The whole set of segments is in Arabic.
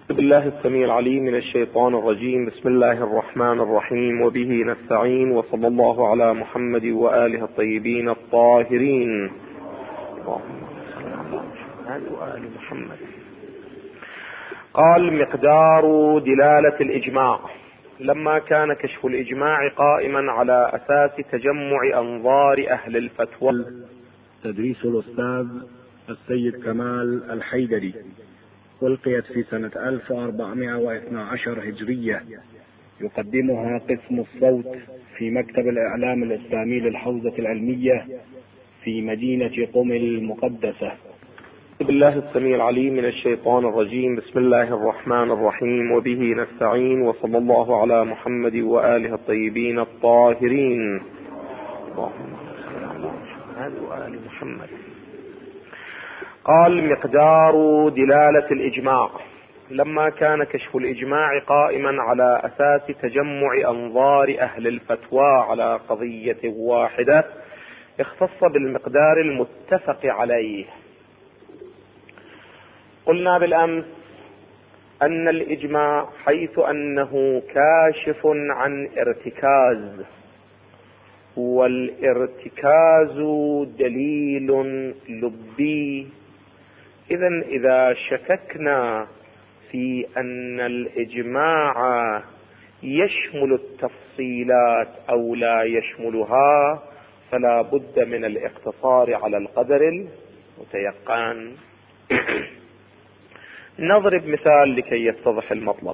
بالله السميع العليم من الشيطان الرجيم. بسم الله الرحمن الرحيم، وبه نستعين، وصلى الله على محمد وآله الطيبين الطاهرين. اللهم صل على محمد وآل محمد. قال: مقدار دلالة الإجماع. لما كان كشف الإجماع قائما على أساس تجمع أنظار أهل الفتوى. تدريس الأستاذ السيد كمال الحيدري، ألقيت في سنة 1412 هجرية، يقدمها قسم الصوت في مكتب الإعلام الإسلامي للحوزة العلمية في مدينة قم المقدسة. بالله السميع العليم من الشيطان الرجيم. بسم الله الرحمن الرحيم، وبه نستعين، وصلى الله على محمد وآله الطيبين الطاهرين. اللهم صل على محمد وآل محمد. قال: مقدار دلالة الإجماع. لما كان كشف الإجماع قائما على أساس تجمع أنظار أهل الفتوى على قضية واحدة، اختص بالمقدار المتفق عليه. قلنا بالأمس أن الإجماع حيث أنه كاشف عن ارتكاز، والارتكاز دليل لبي. إذا شككنا في أن الإجماع يشمل التفصيلات أو لا يشملها، فلا بد من الاقتصار على القدر المتيقن. نضرب مثال لكي يتضح المطلب.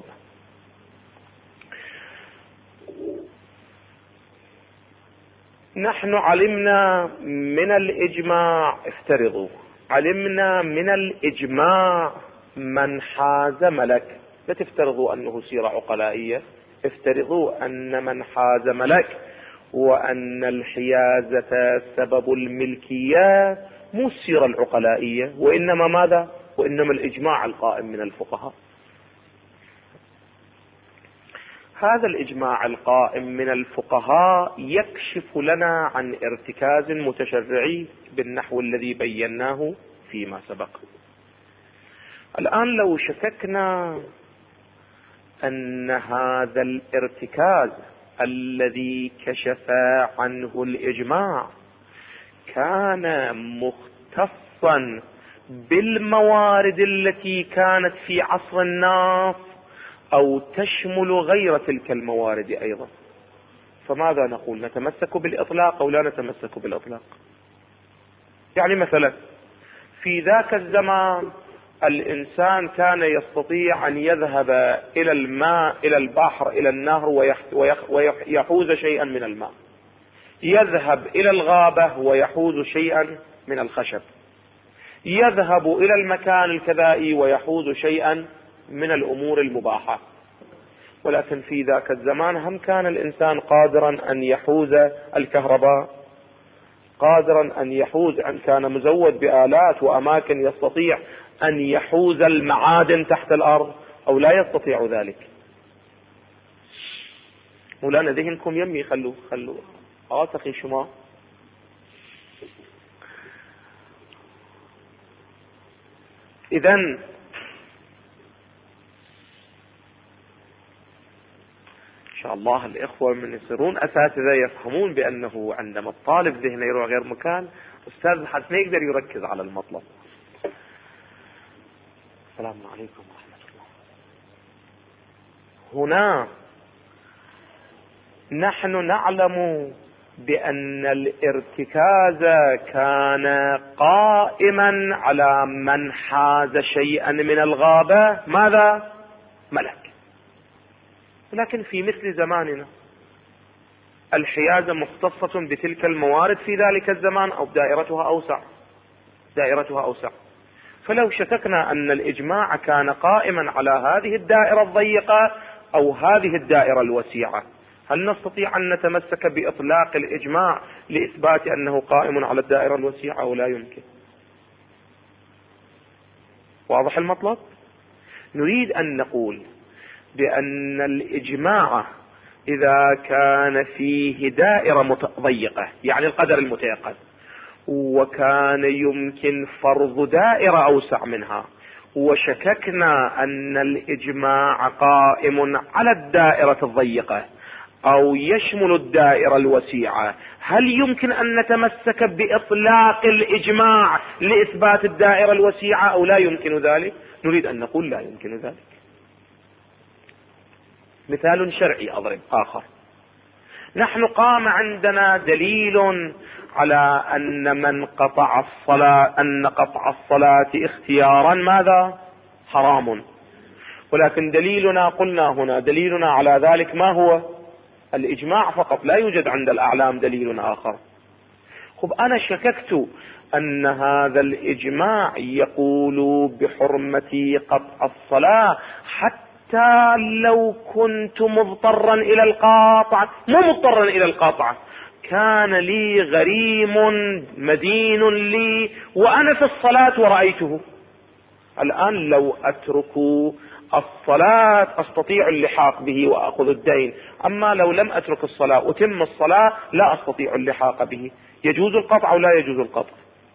نحن علمنا من الإجماع، افترضوا علمنا من الإجماع من حاز ملك. لا تفترضوا أنه سيرة عقلائية، افترضوا أن من حاز ملك، وأن الحيازة سبب الملكية، مو السيرة العقلائية، وإنما ماذا؟ وإنما الإجماع القائم من الفقهاء. هذا الإجماع القائم من الفقهاء يكشف لنا عن ارتكاز متشرعي بالنحو الذي بيناه فيما سبق. الآن لو شككنا أن هذا الارتكاز الذي كشف عنه الإجماع كان مختصا بالموارد التي كانت في عصر الناس أو تشمل غير تلك الموارد أيضا، فماذا نقول؟ نتمسك بالإطلاق أو لا نتمسك بالإطلاق؟ يعني مثلا في ذاك الزمان الإنسان كان يستطيع أن يذهب إلى الماء، إلى البحر، إلى النهر، ويحوز شيئا من الماء، يذهب إلى الغابة ويحوز شيئا من الخشب، يذهب إلى المكان الكذائي ويحوز شيئا من الأمور المباحة. ولكن في ذاك الزمان هم كان الإنسان قادرا أن يحوز الكهرباء، قادرا أن يحوز، أن كان مزود بآلات وأماكن يستطيع أن يحوز المعادن تحت الأرض، أو لا يستطيع ذلك. مولانا ذهنكم يمي، خلوا آتقي شما. إذن إن شاء الله الإخوة من يصيرون أساتذة يفهمون بأنه عندما الطالب ذهنه يروح غير مكان، أستاذ حتى ما يقدر يركز على المطلب. السلام عليكم ورحمة الله. هنا نحن نعلم بأن الارتكاز كان قائما على من حاز شيئا من الغابة، ماذا؟ ملك. لكن في مثل زماننا الحيازة مختصة بتلك الموارد في ذلك الزمان، أو دائرتها أوسع. فلو شككنا أن الإجماع كان قائما على هذه الدائرة الضيقة أو هذه الدائرة الوسيعة، هل نستطيع أن نتمسك بإطلاق الإجماع لإثبات أنه قائم على الدائرة الوسيعة أو لا يمكن؟ واضح المطلب؟ نريد أن نقول بأن الإجماع إذا كان فيه دائرة ضيقة، يعني القدر المتيقن، وكان يمكن فرض دائرة أوسع منها، وشككنا أن الإجماع قائم على الدائرة الضيقة أو يشمل الدائرة الوسيعة، هل يمكن أن نتمسك بإطلاق الإجماع لإثبات الدائرة الوسيعة أو لا يمكن ذلك؟ نريد أن نقول لا يمكن ذلك. مثال شرعي أضرب آخر. نحن قام عندنا دليل على أن من قطع الصلاة، أن قطع الصلاة اختيارا ماذا؟ حرام. ولكن دليلنا قلنا هنا دليلنا على ذلك ما هو؟ الإجماع فقط، لا يوجد عند الأعلام دليل آخر. خب أنا شككت أن هذا الإجماع يقول بحرمة قطع الصلاة حتى لو كنت مضطرا إلى القاطع. مو مضطرا إلى القاطع، كان لي غريم مدين لي وأنا في الصلاة ورأيته. الآن لو أترك الصلاة أستطيع اللحاق به وأخذ الدين، أما لو لم أترك الصلاة أتم الصلاة لا أستطيع اللحاق به. يجوز القطع أو لا يجوز القطع؟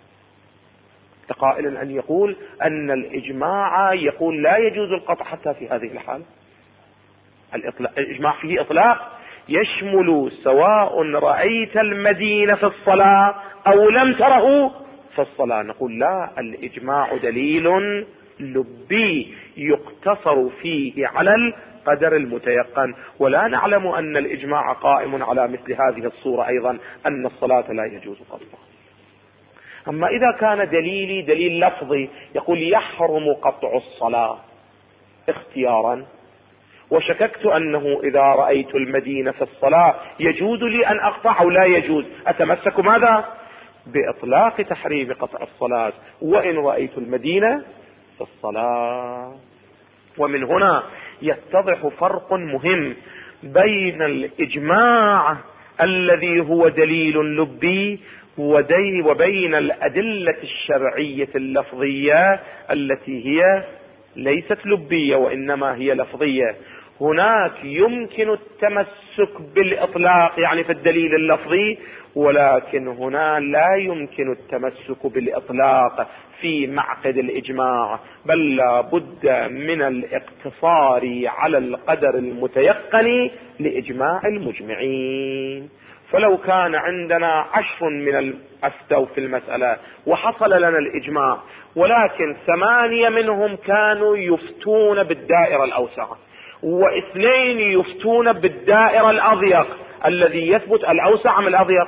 قائل أن يقول أن الإجماع يقول لا يجوز القطع حتى في هذه الحالة. الإجماع فيه إطلاق يشمل سواء رأيت المدين في الصلاة أو لم تره في الصلاة. نقول لا، الإجماع دليل لبي يقتصر فيه على القدر المتيقن، ولا نعلم أن الإجماع قائم على مثل هذه الصورة أيضا أن الصلاة لا يجوز قطعها. أما إذا كان دليلي دليل لفظي يقول يحرم قطع الصلاة اختيارا، وشككت أنه إذا رأيت المدينة في الصلاة يجوز لي أن أقطع أو لا يجوز، أتمسك ماذا؟ بإطلاق تحريم قطع الصلاة وإن رأيت المدينة في الصلاة. ومن هنا يتضح فرق مهم بين الإجماع الذي هو دليل لبي وبين الأدلة الشرعية اللفظية التي هي ليست لبية وإنما هي لفظية. هناك يمكن التمسك بالإطلاق يعني في الدليل اللفظي، ولكن هنا لا يمكن التمسك بالإطلاق في معقد الإجماع، بل لا بد من الاقتصار على القدر المتيقن لإجماع المجمعين. فلو كان عندنا 10 من الأفتوا في المسألة وحصل لنا الإجماع، ولكن 8 منهم كانوا يفتون بالدائرة الأوسع و2 يفتون بالدائرة الأضيق، الذي يثبت الأوسع من الأضيق.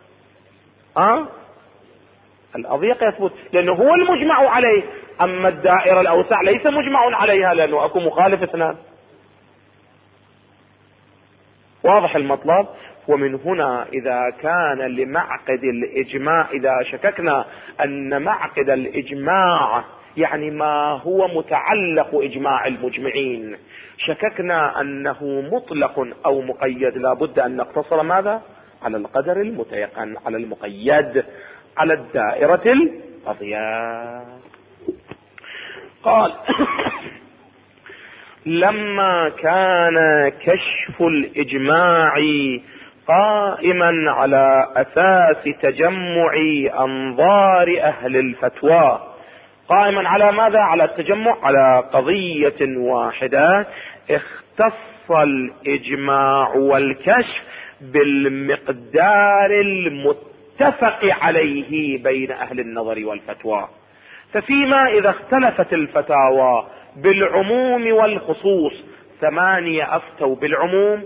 الأضيق يثبت لأنه هو المجمع عليه، أما الدائرة الأوسع ليس مجمع عليها لأنه أكو مخالف 2. واضح المطلب؟ ومن هنا إذا كان لمعقد الإجماع، إذا شككنا أن معقد الإجماع يعني ما هو متعلق إجماع المجمعين، شككنا أنه مطلق أو مقيد، لا بد أن نقتصر ماذا؟ على القدر المتيقن، على المقيد، على الدائرة الأضيق. قال لما كان كشف الإجماع قائما على أساس تجمع أنظار أهل الفتوى، قائما على ماذا؟ على التجمع على قضية واحدة، اختص الإجماع والكشف بالمقدار المتفق عليه بين أهل النظر والفتوى. ففيما إذا اختلفت الفتاوى بالعموم والخصوص، 8 أفتوا بالعموم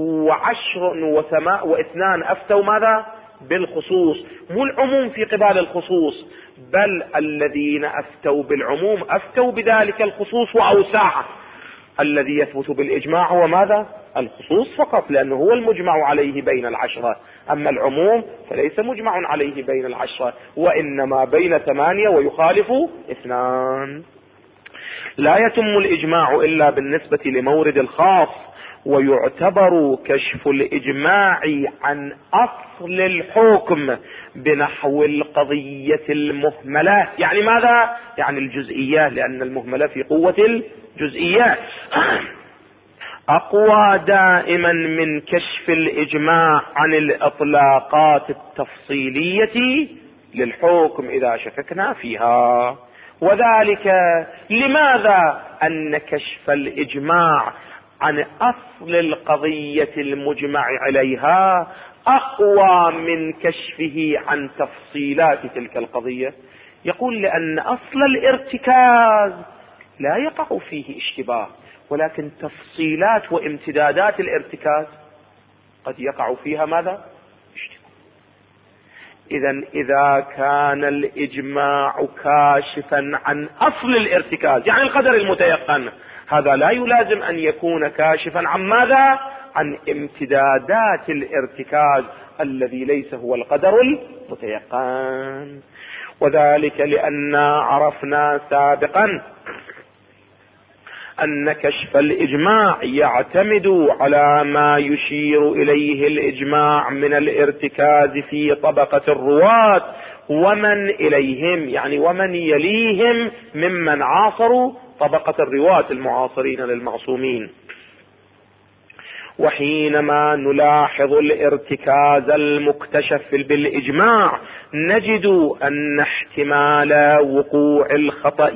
و2 أفتوا ماذا؟ بالخصوص. مو العموم في قبال الخصوص، بل الذين أفتوا بالعموم أفتوا بذلك الخصوص وأوسعه. الذي يثبت بالإجماع هو ماذا؟ الخصوص فقط، لأنه هو المجمع عليه بين 10، أما العموم فليس مجمع عليه بين 10 وإنما بين 8 ويخالف 2. لا يتم الإجماع إلا بالنسبة لمورد الخاص، ويعتبر كشف الإجماع عن أصل الحكم بنحو القضية المهملة. يعني ماذا؟ يعني الجزئية، لأن المهملة في قوة الجزئيات أقوى دائما من كشف الإجماع عن الإطلاقات التفصيلية للحكم إذا شككنا فيها. وذلك لماذا؟ أن كشف الإجماع عن أصل القضية المجمع عليها أقوى من كشفه عن تفصيلات تلك القضية. يقول لأن أصل الارتكاز لا يقع فيه اشتباه، ولكن تفصيلات وامتدادات الارتكاز قد يقع فيها ماذا؟ اشتباه. إذا كان الإجماع كاشفا عن أصل الارتكاز، يعني القدر المتيقن، هذا لا يلازم أن يكون كاشفا عن ماذا؟ عن امتدادات الارتكاز الذي ليس هو القدر المتيقن. وذلك لأننا عرفنا سابقا أن كشف الإجماع يعتمد على ما يشير إليه الإجماع من الارتكاز في طبقة الرواة ومن إليهم، يعني ومن يليهم ممن عاصروا طبقة الرواة المعاصرين للمعصومين. وحينما نلاحظ الارتكاز المكتشف بالإجماع نجد أن احتمال وقوع الخطأ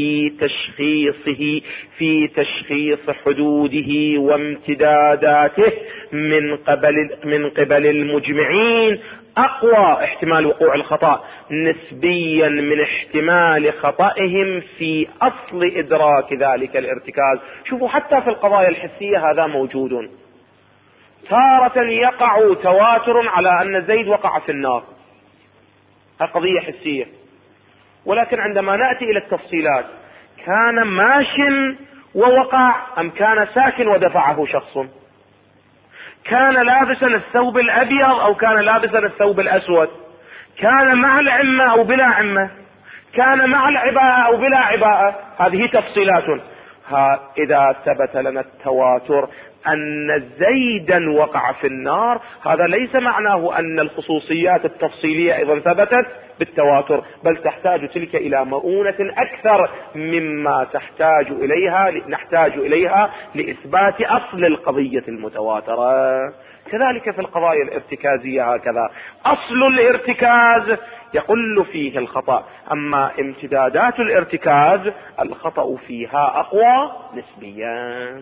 في تشخيص حدوده وامتداداته من قبل المجمعين أقوى، احتمال وقوع الخطأ نسبيا من احتمال خطئهم في أصل إدراك ذلك الارتكاز. شوفوا حتى في القضايا الحسية هذا موجود. تارة يقع تواتر على أن زيد وقع في النار، قضية حسية، ولكن عندما نأتي إلى التفصيلات كان ماش ووقع أم كان ساكن ودفعه شخص؟ كان لابسا الثوب الأبيض أو كان لابسا الثوب الأسود؟ كان مع العمة أو بلا عمة؟ كان مع العباءة أو بلا عباءة؟ هذه تفصيلات. إذا ثبت لنا التواتر أن زيدا وقع في النار، هذا ليس معناه أن الخصوصيات التفصيلية أيضا ثبتت بالتواتر، بل تحتاج تلك إلى مؤونة أكثر مما نحتاج إليها لإثبات أصل القضية المتواترة. كذلك في القضايا الارتكازية هكذا، أصل الارتكاز يقل فيه الخطأ، أما امتدادات الارتكاز الخطأ فيها أقوى نسبيا.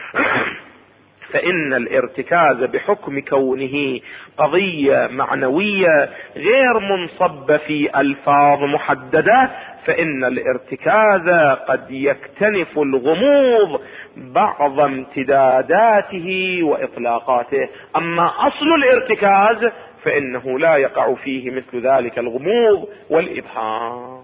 فإن الارتكاز بحكم كونه قضية معنوية غير منصبة في ألفاظ محددة، فإن الارتكاز قد يكتنف الغموض بعض امتداداته وإطلاقاته، أما أصل الارتكاز فإنه لا يقع فيه مثل ذلك الغموض والإبهام.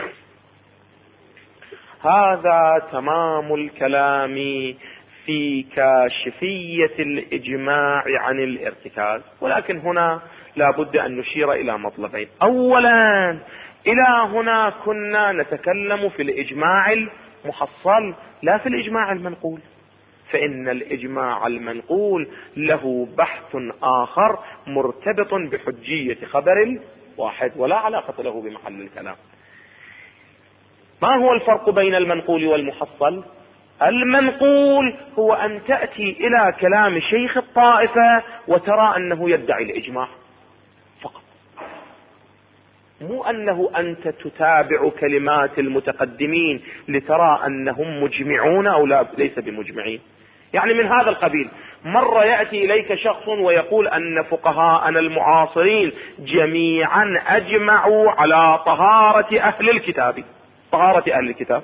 هذا تمام الكلام في كاشفية الإجماع عن الارتكاز. ولكن هنا لا بد أن نشير إلى مطلبين. أولا، إلى هنا كنا نتكلم في الإجماع المحصل لا في الإجماع المنقول، فإن الإجماع المنقول له بحث آخر مرتبط بحجية خبر واحد ولا علاقة له بمحل الكلام. ما هو الفرق بين المنقول والمحصل؟ المنقول هو أن تأتي إلى كلام شيخ الطائفة وترى أنه يدعي الإجماع فقط، مو أنه أنت تتابع كلمات المتقدمين لترى أنهم مجمعون أو ليس بمجمعين. يعني من هذا القبيل، مرة يأتي إليك شخص ويقول أن فقهاءنا المعاصرين جميعا أجمعوا على طهارة أهل الكتاب. طهارة أهل الكتاب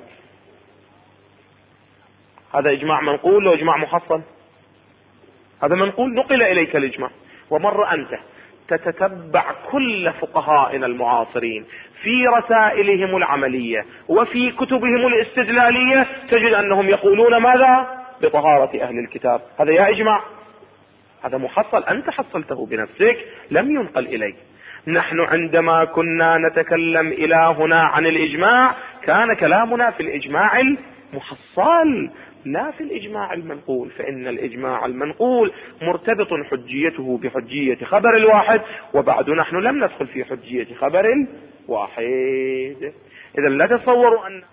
هذا إجماع منقول وإجماع محصل؟ هذا منقول، نقل إليك الإجماع. ومرة أنت تتتبع كل فقهائنا المعاصرين في رسائلهم العملية وفي كتبهم الاستدلالية تجد أنهم يقولون ماذا؟ بطهارة أهل الكتاب. هذا يا إجماع، هذا محصل، أنت حصلته بنفسك، لم ينقل إليك. نحن عندما كنا نتكلم إلى هنا عن الإجماع كان كلامنا في الإجماع المحصل لا في الإجماع المنقول، فإن الإجماع المنقول مرتبط حجيته بحجية خبر الواحد، وبعد نحن لم ندخل في حجية خبر الواحد. إذا لا تصوروا أن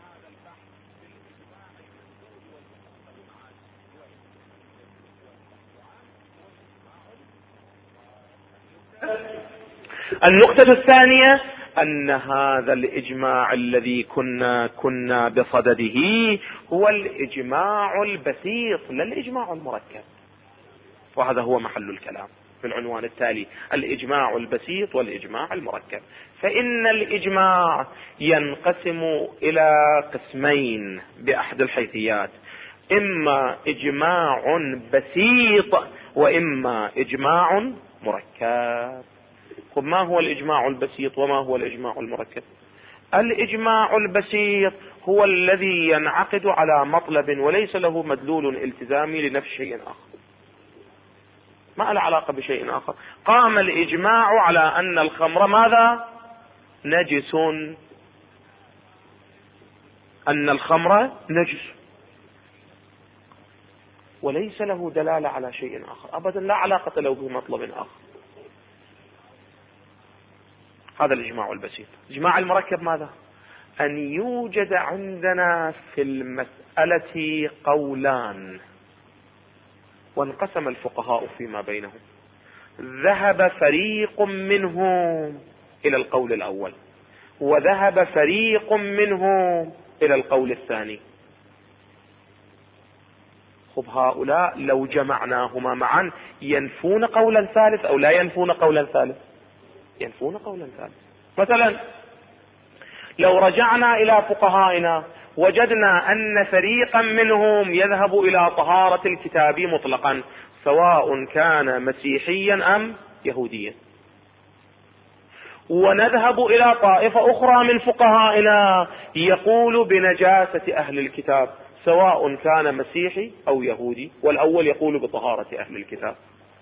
النقطة الثانية أن هذا الإجماع الذي كنا بصدده هو الإجماع البسيط لا الإجماع المركب. وهذا هو محل الكلام في العنوان التالي: الإجماع البسيط والإجماع المركب. فإن الإجماع ينقسم إلى قسمين بأحد الحيثيات: إما إجماع بسيط وإما إجماع مركب. طب ما هو الإجماع البسيط وما هو الإجماع المركب؟ الإجماع البسيط هو الذي ينعقد على مطلب وليس له مدلول التزامي لنفس شيء آخر، ما له علاقة بشيء آخر. قام الإجماع على أن الخمر ماذا؟ نجس، أن الخمر نجس، وليس له دلالة على شيء آخر أبدا، لا علاقة له بمطلب آخر. هذا الإجماع البسيط. الإجماع المركب ماذا؟ أن يوجد عندنا في المسألة قولان، وانقسم الفقهاء فيما بينهم. ذهب فريق منهم إلى القول الأول، وذهب فريق منهم إلى القول الثاني. خب هؤلاء لو جمعناهما معا ينفون قولا ثالث أو لا ينفون قولا ثالث؟ ينفون قولا ثالث. مثلا لو رجعنا إلى فقهائنا وجدنا أن فريقا منهم يذهب إلى طهارة الكتاب مطلقا، سواء كان مسيحيا أم يهوديا، ونذهب إلى طائفة أخرى من فقهائنا يقول بنجاسة أهل الكتاب، سواء كان مسيحي أو يهودي، والأول يقول بطهارة أهل الكتاب.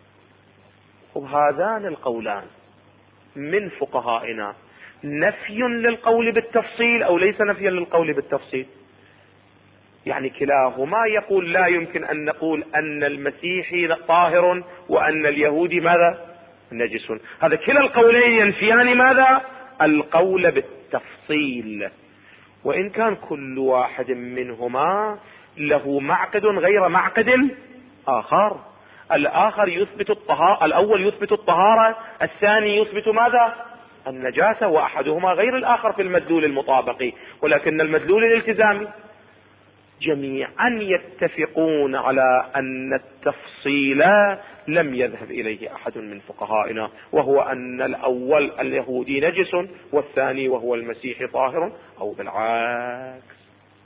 وهذان القولان من فقهائنا نفي للقول بالتفصيل أو ليس نفيا للقول بالتفصيل؟ يعني كلاهما يقول لا يمكن أن نقول أن المسيحي طاهر وأن اليهودي ماذا؟ نجس. هذا كلا القولين ينفيان ماذا؟ القول بالتفصيل، وإن كان كل واحد منهما له معقد غير معقد آخر. الآخر يثبت الطهارة، الأول يثبت الطهارة، الثاني يثبت ماذا؟ النجاسة، وأحدهما غير الآخر في المدلول المطابقي، ولكن المدلول الالتزامي. جميعا يتفقون على أن التفصيل لم يذهب إليه أحد من فقهائنا، وهو أن الأول اليهودي نجس والثاني وهو المسيحي طاهر، أو بالعكس.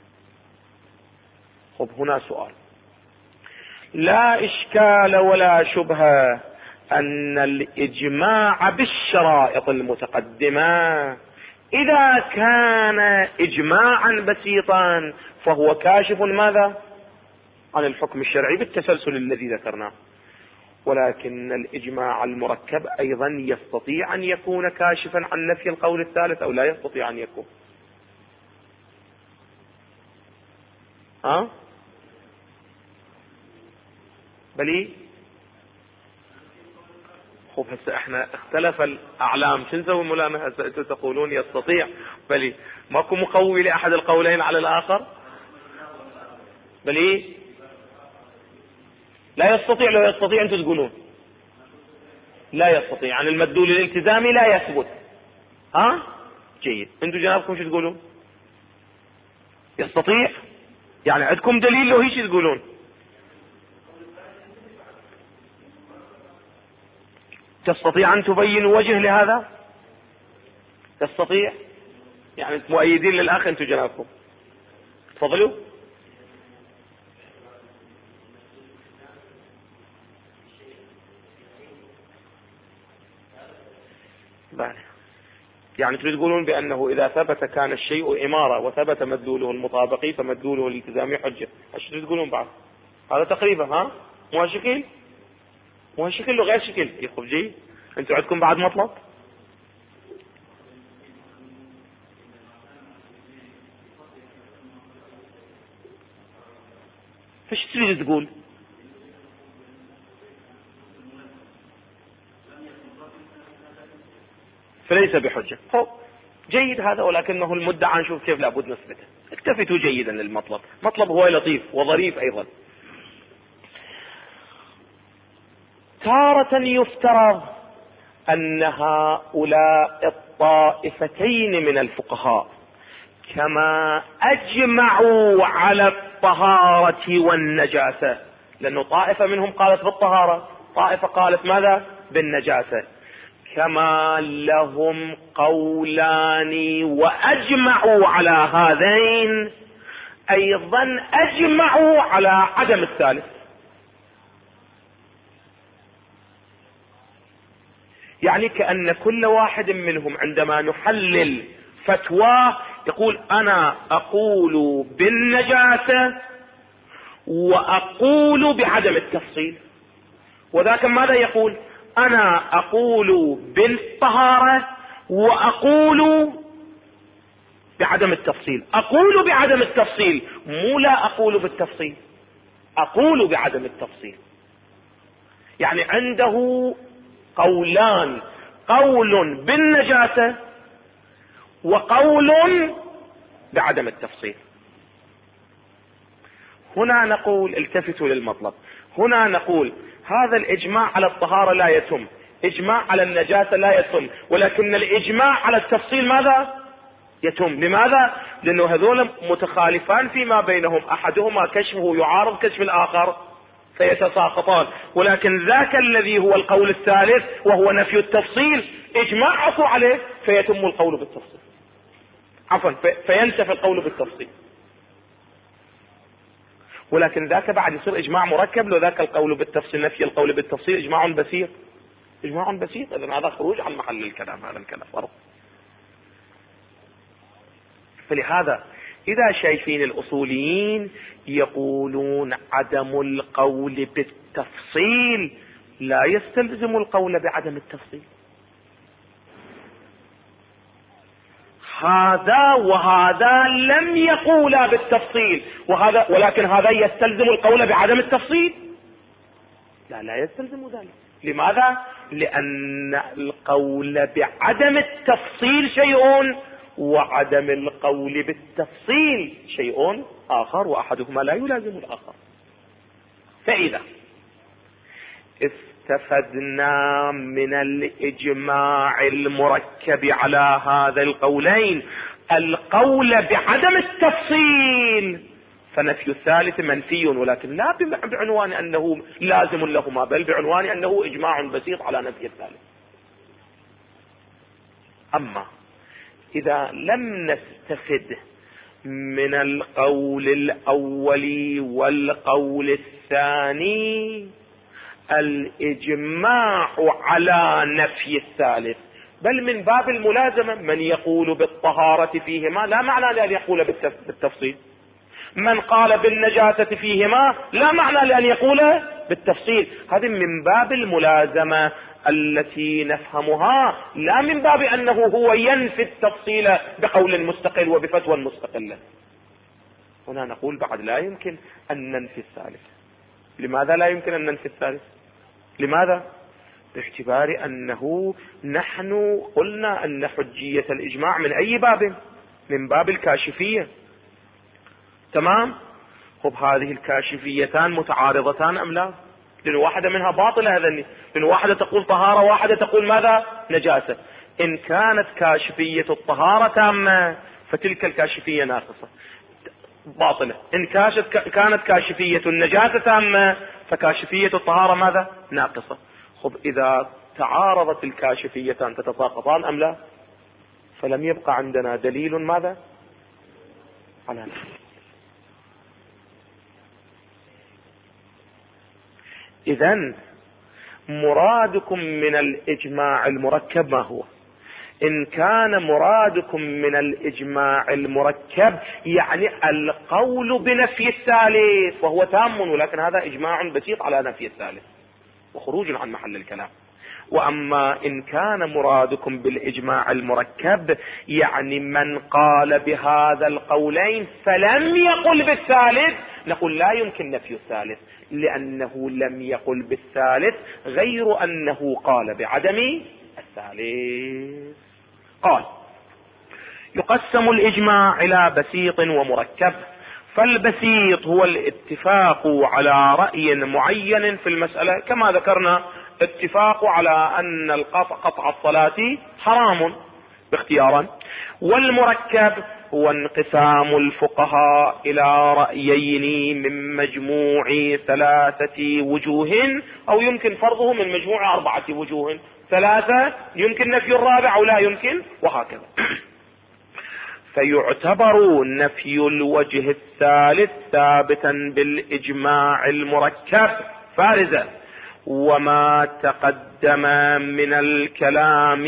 خب هنا سؤال: لا إشكال ولا شبهة أن الإجماع بالشرائط المتقدمة إذا كان إجماعا بسيطا فهو كاشف ماذا؟ عن الحكم الشرعي بالتسلسل الذي ذكرناه. ولكن الإجماع المركب أيضا يستطيع أن يكون كاشفا عن نفي القول الثالث أو لا يستطيع أن يكون؟ بلي خب هسه احنا اختلف الاعلام، شو نسوي مولانا؟ هسه انتم تقولون يستطيع، بلي ماكو مقوي لاحد القولين على الاخر؟ بلي لا يستطيع. لو يستطيع انتم تقولون لا يستطيع، يعني المدلول الالتزامي لا يثبت. جيد. انتم جنابكم شو تقولون؟ يستطيع، يعني عندكم دليل لو هيش تقولون؟ تستطيع أن تبين وجه لهذا؟ تستطيع؟ يعني مؤيدين للأخ أنتم جنابكم، تفضلوا. يعني تقولون بأنه إذا ثبت كان الشيء إمارة وثبت مدلوله المطابقي فمدلوله الالتزامي حجة. شو تقولون بعد؟ هذا تقريبا مو شكل، مو شكل وغير شكل يخرج. جي انتوا عندكم بعد مطلب؟ فش تريد تقول؟ فليس بحجة. جيد هذا، ولكنه المدعى نشوف كيف لابد نثبته. اكتفيتوا جيدا للمطلب، مطلب هو لطيف وظريف ايضا. تارة يفترض أن هؤلاء الطائفتين من الفقهاء كما أجمعوا على الطهارة والنجاسة، لأنه طائفة منهم قالت بالطهارة، طائفة قالت ماذا؟ بالنجاسة، كما لهم قولان وأجمعوا على هذين أيضا أجمعوا على عدم الثالث. يعني كأن كل واحد منهم عندما نحلل فتوى يقول أنا أقول بالنجاسة وأقول بعدم التفصيل، وذاك ماذا يقول؟ أنا أقول بالطهارة وأقول بعدم التفصيل. أقول بعدم التفصيل، مو لا أقول بالتفصيل، أقول بعدم التفصيل. يعني عنده قولان، قول بالنجاسة وقول بعدم التفصيل. هنا نقول التفتوا للمطلب، هنا نقول هذا الإجماع على الطهارة لا يتم، إجماع على النجاسة لا يتم، ولكن الإجماع على التفصيل ماذا؟ يتم. لماذا؟ لأنه هذول متخالفان فيما بينهم، أحدهما كشفه يعارض كشف الآخر فيتساقطان، ولكن ذاك الذي هو القول الثالث وهو نفي التفصيل إجماع عفوا عليه فيتم القول بالتفصيل، عفوا فينتفي القول بالتفصيل. ولكن ذاك بعد يصير إجماع مركب، لو ذاك القول بالتفصيل نفي القول بالتفصيل إجماع بسيط، إجماع بسيط. إذن هذا خروج عن محل الكلام، هذا الكلام فرق. فلهذا إذا شايفين الأصوليين يقولون عدم القول بالتفصيل لا يستلزم القول بعدم التفصيل، هذا وهذا لم يقولا بالتفصيل، وهذا ولكن هذا يستلزم القول بعدم التفصيل؟ لا يستلزم ذلك. لماذا؟ لأن القول بعدم التفصيل شيء وعدم القول بالتفصيل شيء آخر، وأحدهما لا يلازم الآخر. فإذا استفدنا من الإجماع المركب على هذا القولين القول بعدم التفصيل، فنفي الثالث منفي، ولكن لا بعنوان أنه لازم لهما، بل بعنوان أنه إجماع بسيط على نفي الثالث. أما إذا لم نستفد من القول الأول والقول الثاني الإجماع على نفي الثالث، بل من باب الملازمة، من يقول بالطهارة فيهما لا معنى لأن يقول بالتفصيل، من قال بالنجاسة فيهما لا معنى لأن يقول بالتفصيل. هذه من باب الملازمة التي نفهمها، لا من باب أنه هو ينفي التفصيل بقول مستقل وبفتوى مستقلة. هنا نقول بعد لا يمكن أن ننفي الثالث. لماذا لا يمكن أن ننفي الثالث؟ لماذا؟ باعتبار أنه نحن قلنا أن حجية الإجماع من أي باب؟ من باب الكاشفية. تمام؟ خب هذه الكاشفيتان متعارضتان أم لا؟ لأن واحدة منها باطلة، هذا لأن واحدة تقول طهارة واحدة تقول ماذا؟ نجاسة. إن كانت كاشفية الطهارة تامة فتلك الكاشفية ناقصة باطلة، إن كانت كاشفية النجاسة تامة فكاشفية الطهارة ماذا؟ ناقصة. خب إذا تعارضت الكاشفيتان تتساقطان أم لا؟ فلم يبقى عندنا دليل ماذا؟ على نفسه. إذن مرادكم من الإجماع المركب ما هو؟ إن كان مرادكم من الإجماع المركب يعني القول بنفي الثالث وهو تام، ولكن هذا إجماع بسيط على نفي الثالث وخروج عن محل الكلام. وأما إن كان مرادكم بالإجماع المركب يعني من قال بهذا القولين فلم يقل بالثالث، نقول لا يمكن نفي الثالث، لأنه لم يقل بالثالث غير أنه قال بعدم الثالث. قال: يقسم الإجماع إلى بسيط ومركب. فالبسيط هو الاتفاق على رأي معين في المسألة، كما ذكرنا فاتفاق على أن قطع الصلاة حرام باختيارا. والمركب هو انقسام الفقهاء إلى رأيين من مجموع 3 وجوه، أو يمكن فرضه من مجموع 4 وجوه، 3 يمكن نفي الرابع أو لا يمكن، وهكذا. فيعتبر نفي الوجه الثالث ثابتا بالإجماع المركب فارزا. وما تقدم من الكلام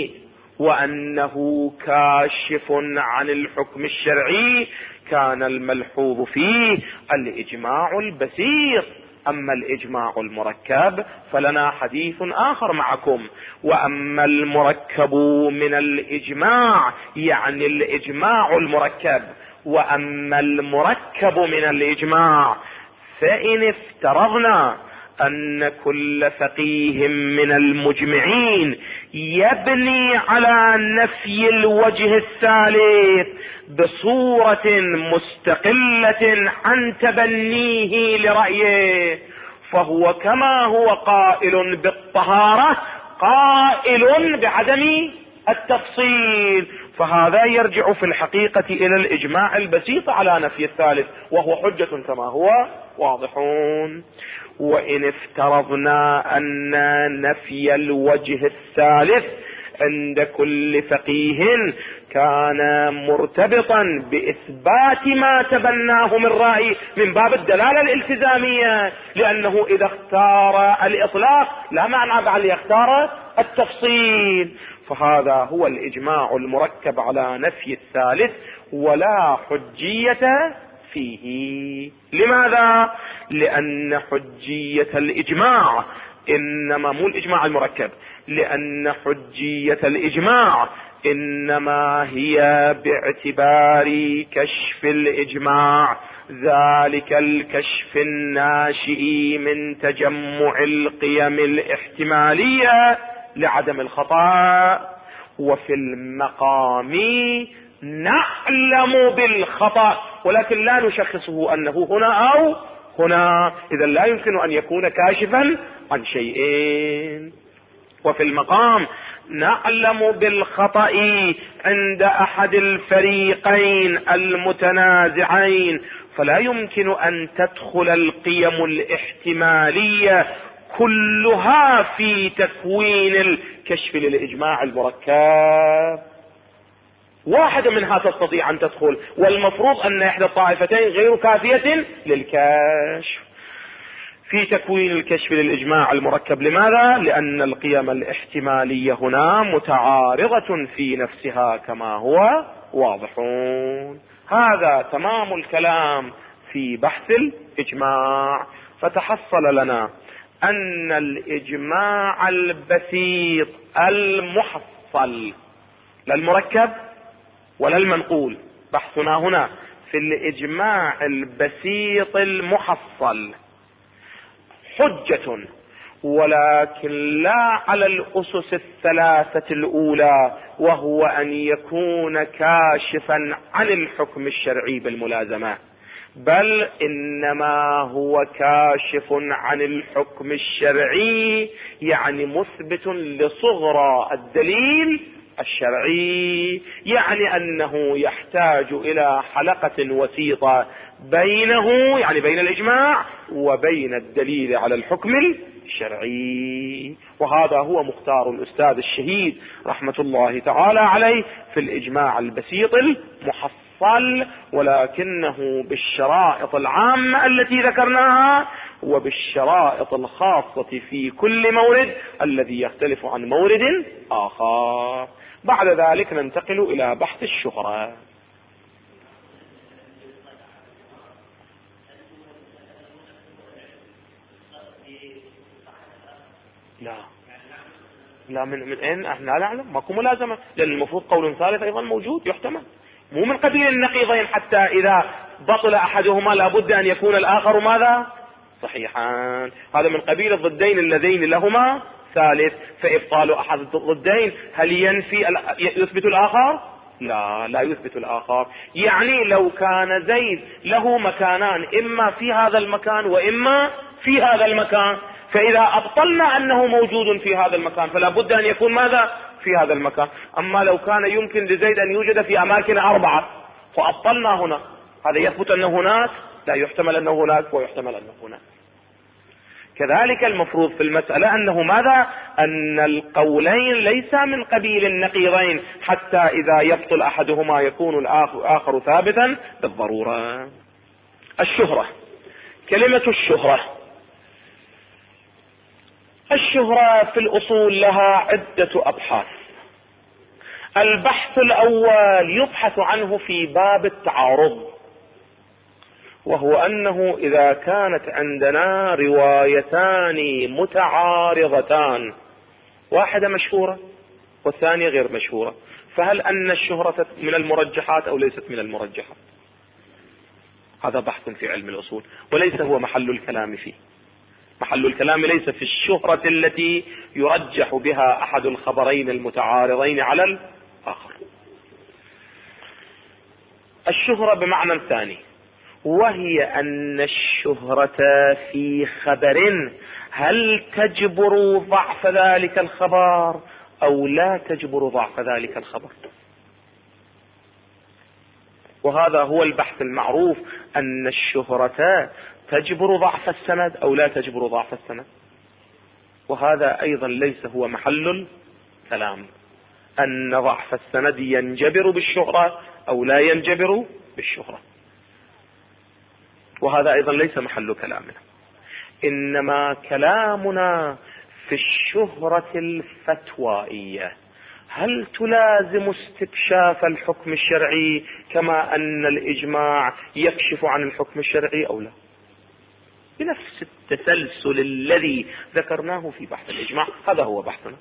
وأنه كاشف عن الحكم الشرعي كان الملحوظ فيه الإجماع البسيط. أما الإجماع المركب فلنا حديث آخر معكم. وأما المركب من الإجماع يعني الإجماع المركب، وأما المركب من الإجماع فإن افترضنا أن كل فقيه من المجمعين يبني على نفي الوجه الثالث بصورة مستقلة عن تبنيه لرأيه، فهو كما هو قائل بالطهارة قائل بعدم التفصيل، فهذا يرجع في الحقيقة إلى الإجماع البسيط على نفي الثالث، وهو حجة كما هو واضحون. وإن افترضنا أن نفي الوجه الثالث عند كل فقيه كان مرتبطا بإثبات ما تبناه من رأي من باب الدلالة الالتزامية، لأنه إذا اختار الإطلاق لا معنى بعد يختار التفصيل، فهذا هو الإجماع المركب على نفي الثالث ولا حجية فيه. لماذا؟ لأن حجية الإجماع إنما مو الإجماع المركب، لأن حجية الإجماع إنما هي باعتبار كشف الإجماع، ذلك الكشف الناشئ من تجمع القيم الاحتمالية لعدم الخطأ. وفي المقام نعلم بالخطأ ولكن لا نشخصه أنه هنا أو هنا، إذا لا يمكن أن يكون كاشفا عن شيئين. وفي المقام نعلم بالخطأ عند أحد الفريقين المتنازعين، فلا يمكن أن تدخل القيم الاحتمالية كلها في تكوين الكشف للإجماع المركب. واحدة منها تستطيع أن تدخل، والمفروض أن إحدى الطائفتين غير كافية للكشف في تكوين الكشف للإجماع المركب. لماذا؟ لأن القيم الاحتمالية هنا متعارضة في نفسها كما هو واضحون. هذا تمام الكلام في بحث الإجماع. فتحصل لنا أن الإجماع البسيط المحصل لا المركب ولا المنقول، بحثنا هنا في الإجماع البسيط المحصل حجة، ولكن لا على الأسس الثلاثة الأولى، وهو أن يكون كاشفا عن الحكم الشرعي بالملازمة، بل إنما هو كاشف عن الحكم الشرعي يعني مثبت لصغرى الدليل الشرعي، يعني أنه يحتاج إلى حلقة وسيطة بينه يعني بين الإجماع وبين الدليل على الحكم الشرعي. وهذا هو مختار الأستاذ الشهيد رحمة الله تعالى عليه في الإجماع البسيط المحصل، ولكنه بالشرائط العامة التي ذكرناها وبالشرائط الخاصة في كل مورد الذي يختلف عن مورد آخر. بعد ذلك ننتقل إلى بحث الشهرة. لا من أين احنا لا نعلم، ماكو ملازمة، لأن المفروض قول ثالث أيضا موجود يحتمل، مو من قبيل النقيضين حتى إذا بطل أحدهما لابد أن يكون الآخر ماذا صحيحا. هذا من قبيل الضدين اللذين لهما ثالث، فإبطال أحد الضدين هل يثبت الآخر؟ لا يثبت الآخر. يعني لو كان زيد له مكانان، إما في هذا المكان وإما في هذا المكان، فإذا أبطلنا أنه موجود في هذا المكان فلا بد أن يكون ماذا في هذا المكان. أما لو كان يمكن لزيد أن يوجد في أماكن 4 وأبطلنا هنا، هذا يثبت أنه هناك؟ لا، يحتمل أنه هناك ويحتمل أنه هناك. كذلك المفروض في المسألة أنه ماذا؟ أن القولين ليس من قبيل النقيضين، حتى إذا يبطل أحدهما يكون الآخر ثابتا بالضرورة. الشهرة، كلمة الشهرة في الأصول لها عدة أبحاث. البحث الأول يبحث عنه في باب التعارض، وهو أنه إذا كانت عندنا روايتان متعارضتان، واحدة مشهورة والثانية غير مشهورة، فهل أن الشهرة من المرجحات أو ليست من المرجحات؟ هذا بحث في علم الأصول وليس هو محل الكلام فيه. محل الكلام ليس في الشهرة التي يرجح بها أحد الخبرين المتعارضين على الآخر. الشهرة بمعنى ثاني، وهي أن الشهرة في خبر هل تجبر ضعف ذلك الخبر أو لا تجبر ضعف ذلك الخبر. وهذا هو البحث المعروف، أن الشهرة تجبر ضعف السند أو لا تجبر ضعف السند. وهذا أيضا ليس هو محل الكلام، أن ضعف السند ينجبر بالشهرة أو لا ينجبر بالشهرة، وهذا أيضا ليس محل كلامنا. إنما كلامنا في الشهرة الفتوائية، هل تلازم استكشاف الحكم الشرعي كما أن الإجماع يكشف عن الحكم الشرعي أو لا، بنفس التسلسل الذي ذكرناه في بحث الإجماع. هذا هو بحثنا.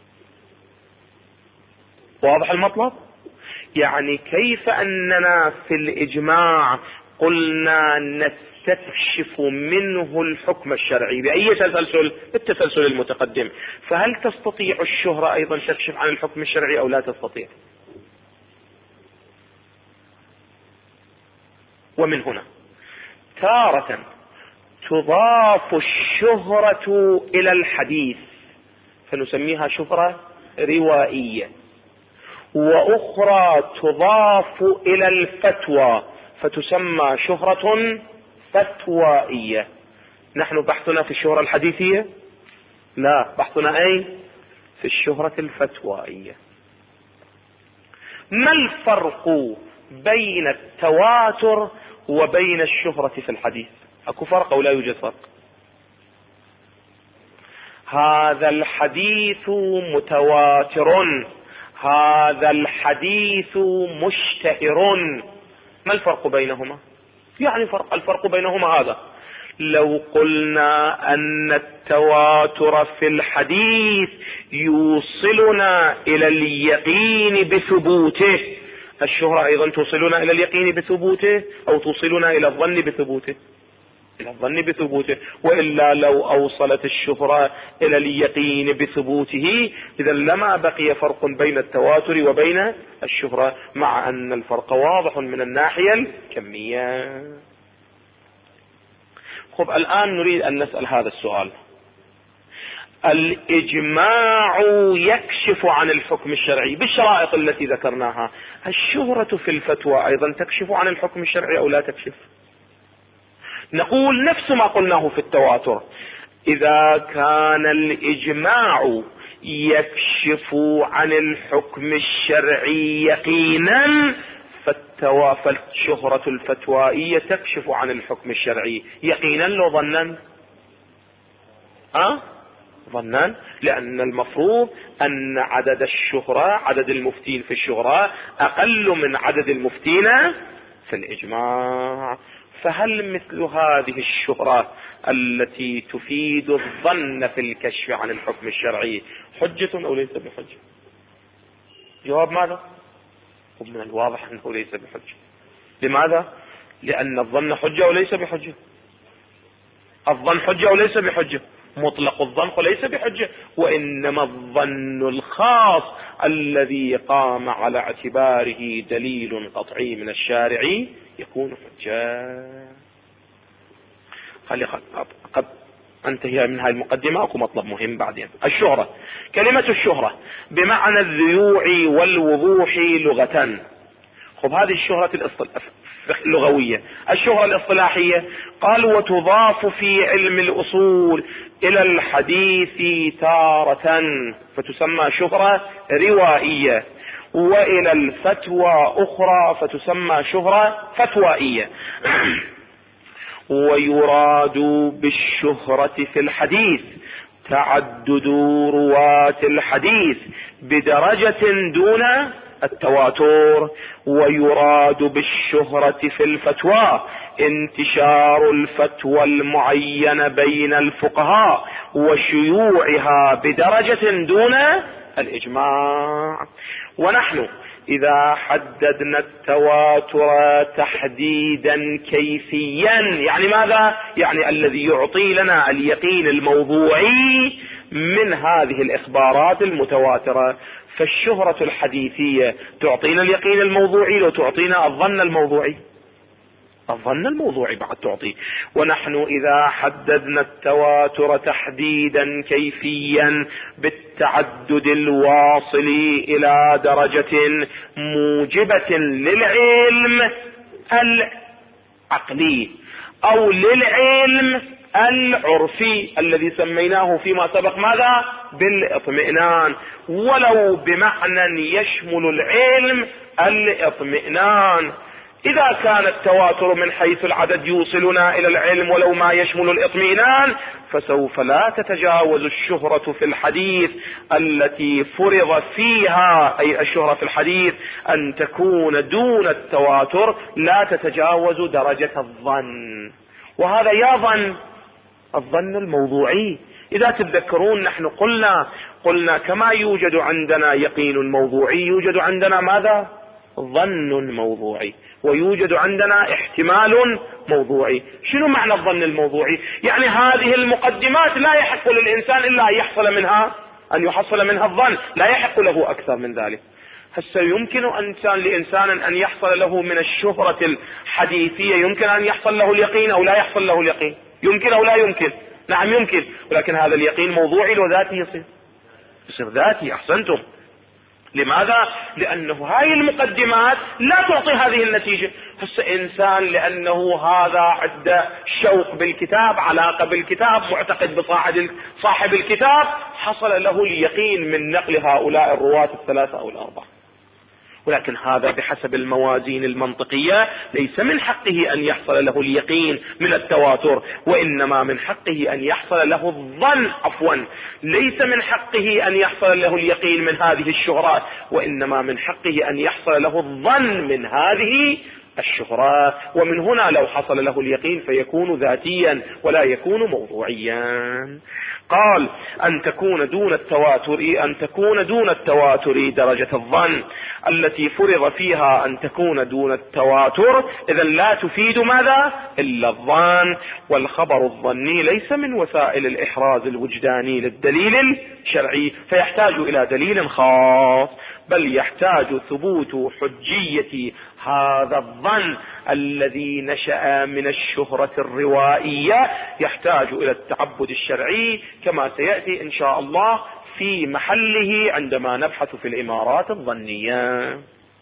واضح المطلب؟ يعني كيف أننا في الإجماع قلنا نستكشف منه الحكم الشرعي بأي تسلسل؟ التسلسل المتقدم. فهل تستطيع الشهرة أيضا تكشف عن الحكم الشرعي أو لا تستطيع؟ ومن هنا تارة تضاف الشهرة إلى الحديث فنسميها شهرة روائية، وأخرى تضاف إلى الفتوى فتسمى شهرة فتوائية. نحن بحثنا في الشهرة الحديثية؟ لا، بحثنا أين؟ في الشهرة الفتوائية. ما الفرق بين التواتر وبين الشهرة في الحديث؟ أكو فرق أو لا يوجد فرق؟ هذا الحديث متواتر، هذا الحديث مشتهر. ما الفرق بينهما؟ يعني الفرق بينهما هذا: لو قلنا أن التواتر في الحديث يوصلنا إلى اليقين بثبوته، الشهرة أيضا توصلنا إلى اليقين بثبوته أو توصلنا إلى الظن بثبوته؟ إلى الظن بثبوته. وإلا لو أوصلت الشهرة إلى اليقين بثبوته إذا لما بقي فرق بين التواتر وبين الشهرة، مع أن الفرق واضح من الناحية الكمية. خب، الآن نريد أن نسأل هذا السؤال: الإجماع يكشف عن الحكم الشرعي بالشرائط التي ذكرناها، الشهرة في الفتوى أيضا تكشف عن الحكم الشرعي أو لا تكشف؟ نقول نفس ما قلناه في التواتر: إذا كان الإجماع يكشف عن الحكم الشرعي يقينا فالشهرة الفتوائية تكشف عن الحكم الشرعي يقينا لو ظنا؟ ظنا، لأن المفروض أن عدد الشهرة، عدد المفتين في الشهرة أقل من عدد المفتين في الإجماع. فهل مثل هذه الشهرة التي تفيد الظن في الكشف عن الحكم الشرعي حجة أو ليس بحجة؟ جواب ماذا؟ ومن الواضح أنه ليس بحجة. لماذا؟ لأن الظن حجة وليس بحجة. الظن حجة وليس بحجة، مطلق الظن وليس بحجة، وإنما الظن الخاص الذي قام على اعتباره دليل قطعي من الشارع يكون حجة. انتهي من هاي المقدمة. اكو مطلب مهم بعدين. الشهرة، كلمة الشهرة بمعنى الذيوع والوضوح لغة. خب هذه الشهرة اللغوية. الشهرة الاصطلاحية قالوا وتضاف في علم الأصول إلى الحديث تارة فتسمى شهرة روائية، وإلى الفتوى أخرى فتسمى شهرة فتوائية. ويراد بالشهرة في الحديث تعدد رواة الحديث بدرجة دون التواتر. ويراد بالشهرة في الفتوى انتشار الفتوى المعينة بين الفقهاء وشيوعها بدرجة دون الإجماع. ونحن إذا حددنا التواتر تحديدا كيفيا، يعني ماذا؟ يعني الذي يعطي لنا اليقين الموضوعي من هذه الإخبارات المتواترة. فالشهرة الحديثية تعطينا اليقين الموضوعي لو تعطينا الظن الموضوعي، الظن الموضوعي بعد تعطي. ونحن إذا حددنا التواتر تحديدا كيفيا بالتعدد الواصل إلى درجة موجبة للعلم العقلي أو للعلم العرفي الذي سميناه فيما سبق ماذا؟ بالاطمئنان، ولو بمعنى يشمل العلم الاطمئنان. إذا كان التواتر من حيث العدد يوصلنا إلى العلم ولو ما يشمل الاطمئنان، فسوف لا تتجاوز الشهرة في الحديث التي فرض فيها، أي الشهرة في الحديث أن تكون دون التواتر، لا تتجاوز درجة الظن. وهذا يظن الظن الموضوعي. إذا تتذكرون نحن قلنا كما يوجد عندنا يقين موضوعي يوجد عندنا ماذا؟ ظن موضوعي، ويوجد عندنا احتمال موضوعي. شنو معنى الظن الموضوعي؟ يعني هذه المقدمات لا يحق للإنسان إلا أن يحصل منها الظن، لا يحق له أكثر من ذلك. هسه يمكن لإنسان أن يحصل له من الشهرة الحديثية، يمكن أن يحصل له اليقين أو لا يحصل له اليقين، يمكن أو لا يمكن. نعم يمكن، ولكن هذا اليقين موضوعي لو ذاتي يصير ذاتي. أحسنتم. لماذا؟ لأنه هاي المقدمات لا تعطي هذه النتيجة. هسه إنسان لأنه هذا عنده شوق بالكتاب، علاقة بالكتاب، معتقد بصاحب الكتاب، حصل له اليقين من نقل هؤلاء الرواة الثلاثة أو الأربعة. ولكن هذا بحسب الموازين المنطقية ليس من حقه أن يحصل له اليقين من التواتر، وإنما من حقه أن يحصل له الظن، ليس من حقه أن يحصل له اليقين من هذه الشهرات، وإنما من حقه أن يحصل له الظن من هذه الشهرات. ومن هنا لو حصل له اليقين فيكون ذاتيا ولا يكون موضوعيا. قال أن تكون دون التواتر درجة الظن التي فرض فيها أن تكون دون التواتر، إذا لا تفيد ماذا؟ إلا الظن. والخبر الظني ليس من وسائل الإحراز الوجداني للدليل الشرعي، فيحتاج إلى دليل خاص، بل يحتاج ثبوت حجية هذا الظن الذي نشأ من الشهرة الروائية، يحتاج إلى التعبد الشرعي كما سيأتي إن شاء الله في محله عندما نبحث في الإمارات الظنية.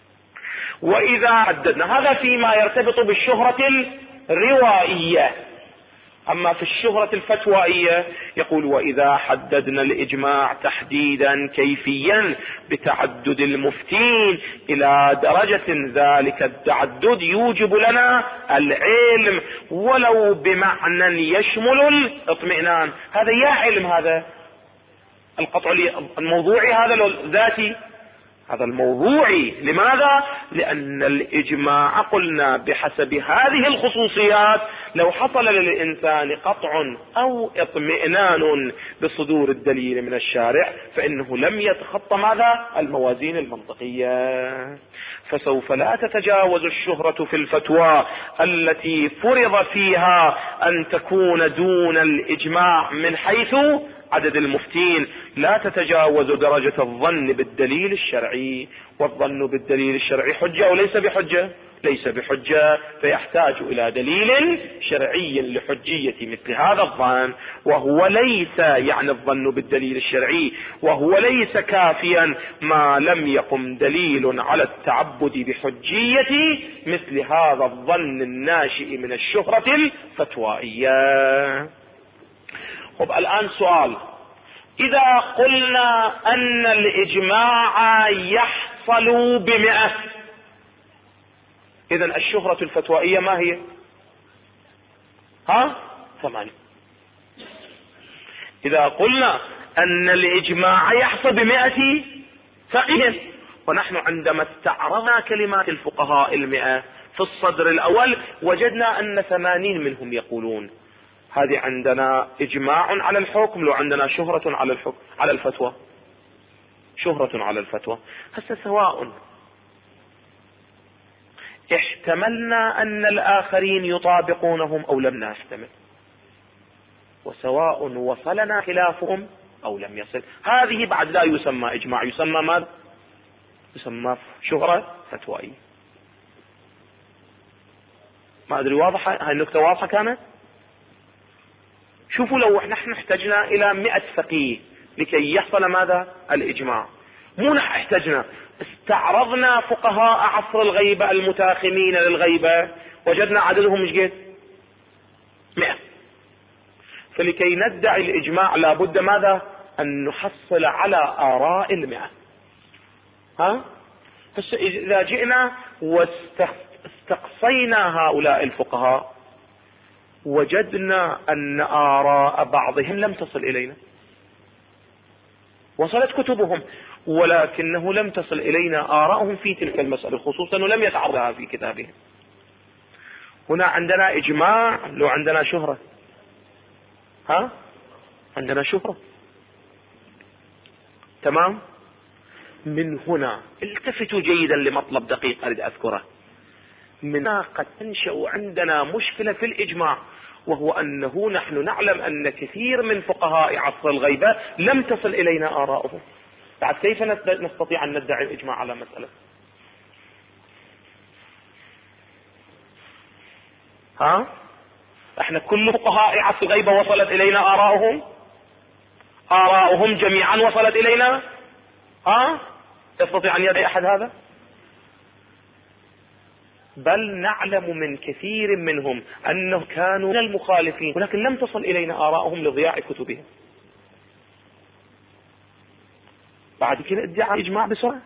وإذا عددنا هذا فيما يرتبط بالشهرة الروائية. أما في الشهرة الفتوائية يقول وإذا حددنا الإجماع تحديدا كيفيا بتعدد المفتين إلى درجة ذلك التعدد يوجب لنا العلم ولو بمعنى يشمل الاطمئنان. هذا يا علم، هذا القطع الموضوعي، هذا لو ذاتي، هذا الموضوعي. لماذا؟ لأن الإجماع قلنا بحسب هذه الخصوصيات لو حصل للإنسان قطع أو اطمئنان بصدور الدليل من الشارع فإنه لم يتخطى ماذا؟ الموازين المنطقية. فسوف لا تتجاوز الشهرة في الفتوى التي فرض فيها أن تكون دون الإجماع من حيث عدد المفتين، لا تتجاوز درجة الظن بالدليل الشرعي. والظن بالدليل الشرعي حجة وليس بحجة؟ ليس بحجة، فيحتاج إلى دليل شرعي لحجية مثل هذا الظن، وهو ليس يعني الظن بالدليل الشرعي، وهو ليس كافيا ما لم يقم دليل على التعبد بحجية مثل هذا الظن الناشئ من الشهرة الفتوائية. طب الآن سؤال: إذا قلنا أن الإجماع يحصل ب100، إذن الشهرة الفتوائية ما هي؟ 8. إذا قلنا أن الإجماع يحصل ب100 فقيه، ونحن عندما استعرضنا كلمات الفقهاء 100 في الصدر الأول وجدنا أن 80 منهم يقولون هذه عندنا إجماع على الحكم، لو عندنا شهرة على الحكم على الفتوى، شهرة على الفتوى. هسه سواء احتملنا أن الآخرين يطابقونهم أو لم نحتمل، وسواء وصلنا خلافهم أو لم يصل، هذه بعد لا يسمى إجماع، يسمى ماذا؟ يسمى شهرة فتوائية. ما أدري واضحة هاي النقطة؟ واضحة كانت؟ شوفوا، لو نحن احتجنا إلى 100 فقيه لكي يحصل ماذا؟ الإجماع، مو نحن احتجنا، استعرضنا فقهاء عصر الغيبة المتاخمين للغيبة وجدنا عددهم مش قد 100. فلكي ندعي الإجماع لابد ماذا؟ أن نحصل على آراء 100. إذا جئنا واستقصينا هؤلاء الفقهاء وجدنا أن آراء بعضهم لم تصل إلينا، وصلت كتبهم ولكنه لم تصل إلينا آراءهم في تلك المسألة، خصوصا لم يتعرضها في كتابهم. هنا عندنا إجماع لو عندنا شهرة؟ عندنا شهرة. تمام. من هنا التفتوا جيدا لمطلب دقيق أريد أذكره. من هنا قد تنشأ عندنا مشكلة في الإجماع، وهو أنه نحن نعلم أن كثير من فقهاء عصر الغيبة لم تصل إلينا آراؤهم. بعد كيف نستطيع أن ندعي الإجماع على مسألة؟ احنا كل فقهاء عصر الغيبة وصلت إلينا آراؤهم جميعا وصلت إلينا؟ يستطيع أن يدعي أحد هذا؟ بل نعلم من كثير منهم أنهم كانوا من المخالفين ولكن لم تصل إلينا آراؤهم لضياع كتبهم. بعد كده ادعاء إجماع بسرعة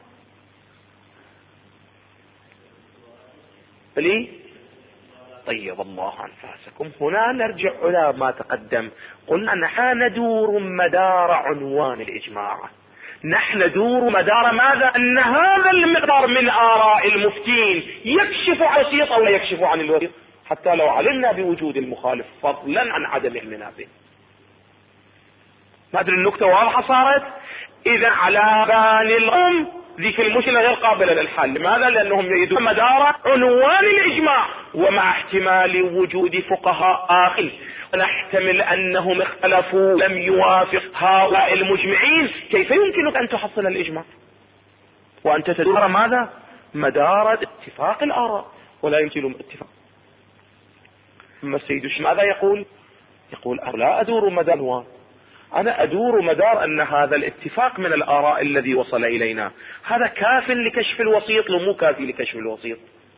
ليه؟ طيب الله أنفاسكم. هنا نرجع إلى ما تقدم، قلنا نحن ندور مدار عنوان الإجماع، نحن ندور مدار ماذا؟ أن هذا المقدار من آراء المفتين يكشف عن الوسيط أو لا يكشف عن الوسيط، حتى لو علمنا بوجود المخالف فضلا عن عدم علمنا به. ما أدري النكتة واضحة صارت؟ إذا على بال الأم ذيك المشكلة غير قابلة للحل. لماذا؟ لأنهم يريدون مدار عنوان الإجماع، ومع احتمال وجود فقهاء آخر نحتمل أنهم اختلفوا لم يوافق هؤلاء المجمعين، كيف يمكنك أن تحصل الإجماع وأنت تدور ماذا؟ مدار اتفاق الآراء، ولا يمكن الاتفاق. أما السيد ماذا يقول؟ يقول لا أدور مدار عنوان، أنا أدور مدار أن هذا الاتفاق من الآراء الذي وصل إلينا هذا كاف لكشف الوسيط لو مو كافي لكشف الوسيط؟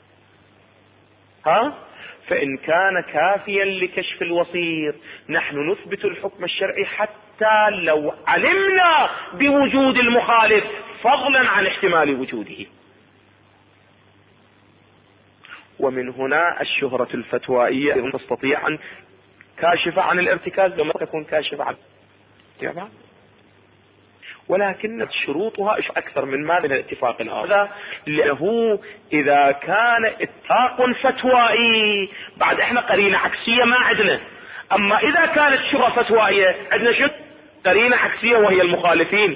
فإن كان كافيا لكشف الوسيط نحن نثبت الحكم الشرعي حتى لو علمنا بوجود المخالف فضلا عن احتمال وجوده. ومن هنا الشهرة الفتوائية تستطيع أن كاشفة عن الارتكاز لما تكون كاشفة عن الاتباع، ولكن شروطها أكثر من ما من الاتفاق الآخر، لأنه إذا كان اتفاق فتوائي بعد احنا قرينة عكسية ما عندنا، أما إذا كانت شهرة فتوائية عندنا شو؟ قرينة عكسية وهي المخالفين.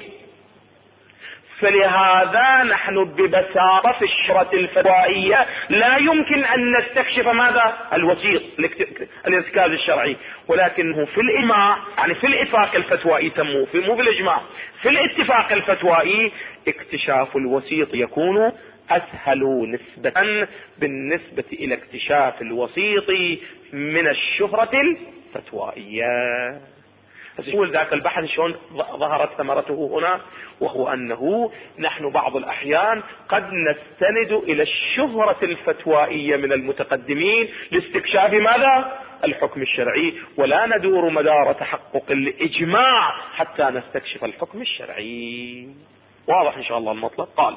فلهذا نحن ببساطة في الشهرة الفتوائية لا يمكن أن نستكشف ماذا؟ الوسيط الارتكاز الشرعي، ولكنه في الإجماع يعني في الاتفاق الفتوائي تمو مو بالإجماع، في الاتفاق الفتوائي اكتشاف الوسيط يكون أسهل نسبة بالنسبة إلى اكتشاف الوسيط من الشهرة الفتوائية. يقول ذاك البحث شلون ظهرت ثمرته هنا، وهو أنه نحن بعض الأحيان قد نستند إلى الشهرة الفتوائية من المتقدمين لاستكشاف ماذا؟ الحكم الشرعي، ولا ندور مدار تحقق الإجماع حتى نستكشف الحكم الشرعي. واضح إن شاء الله المطلب. قال: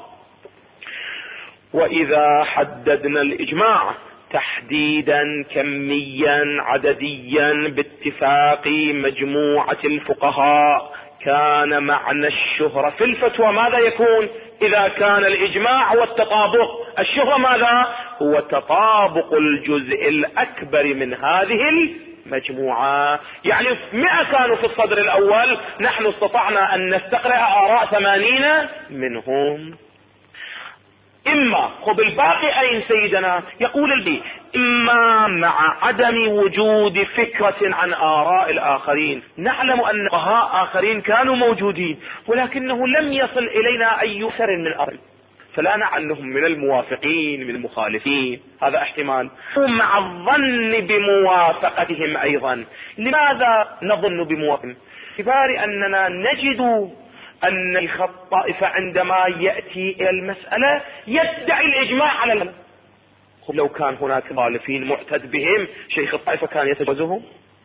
وإذا حددنا الإجماع تحديدا كميا عدديا باتفاق مجموعة الفقهاء كان معنى الشهرة في الفتوى ماذا يكون؟ إذا كان الإجماع هو التطابق، الشهرة ماذا؟ هو تطابق الجزء الأكبر من هذه المجموعة. يعني 100 كانوا في الصدر الأول، نحن استطعنا أن نستقرأ آراء 80 منهم. إما خذ الباقي أين سيدنا؟ يقول البي: إما مع عدم وجود فكرة عن آراء الآخرين. نعلم أن فقهاء آخرين كانوا موجودين ولكنه لم يصل إلينا أي أثر من أرض، فلا نعلمهم من الموافقين من المخالفين، هذا احتمال. ومع الظن بموافقتهم أيضا. لماذا نظن بموافقتهم؟ باعتبار أننا نجد أن شيخ الطائفة عندما يأتي إلى المسألة يدعي الإجماع على المسألة. لو كان هناك مخالفين معتد بهم شيخ الطائفة كان يتجاوزهم؟